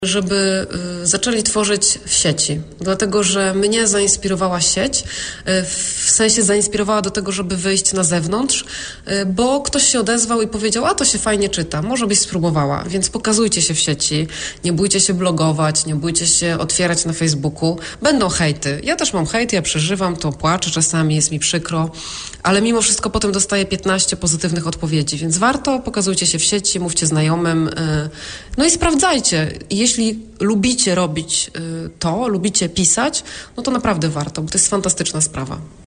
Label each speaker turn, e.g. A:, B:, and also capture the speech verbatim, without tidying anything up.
A: żeby y, zaczęli tworzyć w sieci, dlatego że mnie zainspirowała sieć, y, w sensie zainspirowała do tego, żeby wyjść na zewnątrz, y, bo ktoś się odezwał i powiedział, a to się fajnie czyta, może byś spróbowała, więc pokazujcie się w sieci, nie bójcie się blogować, nie bójcie się otwierać na Facebooku, będą hejty, ja też mam hejty, ja przeżywam to, płaczę czasami, jest mi przykro, ale mimo wszystko potem dostaję piętnaście pozytywnych odpowiedzi, więc warto, pokazujcie się w sieci, mówcie znajomym, y, no i sprawdzajcie. Jeśli lubicie robić y, to, lubicie pisać, no to naprawdę warto, bo to jest fantastyczna sprawa.